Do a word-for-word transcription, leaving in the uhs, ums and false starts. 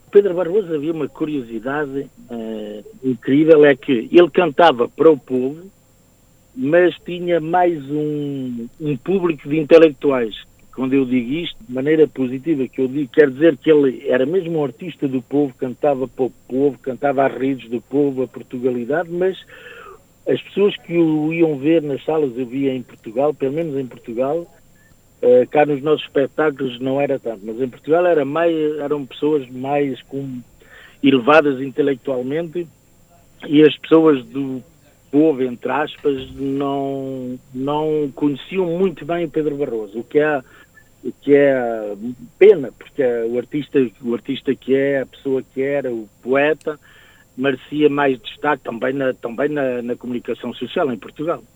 Pedro Barroso havia uma curiosidade uh, incrível, é que ele cantava para o povo, mas tinha mais um, um público de intelectuais. Quando eu digo isto, de maneira positiva que eu digo, quer dizer que ele era mesmo um artista do povo, cantava para o povo, cantava às redes do povo, a Portugalidade, mas as pessoas que o iam ver nas salas, eu via em Portugal, pelo menos em Portugal, uh, cá nos nossos espetáculos não era tanto, mas em Portugal era mais, eram pessoas mais com, elevadas intelectualmente, e as pessoas do povo, entre aspas, não, não conheciam muito bem o Pedro Barroso, o que é, o que é pena, porque o artista, o artista que é, a pessoa que era, o poeta, merecia mais destaque também na, também na, na comunicação social em Portugal.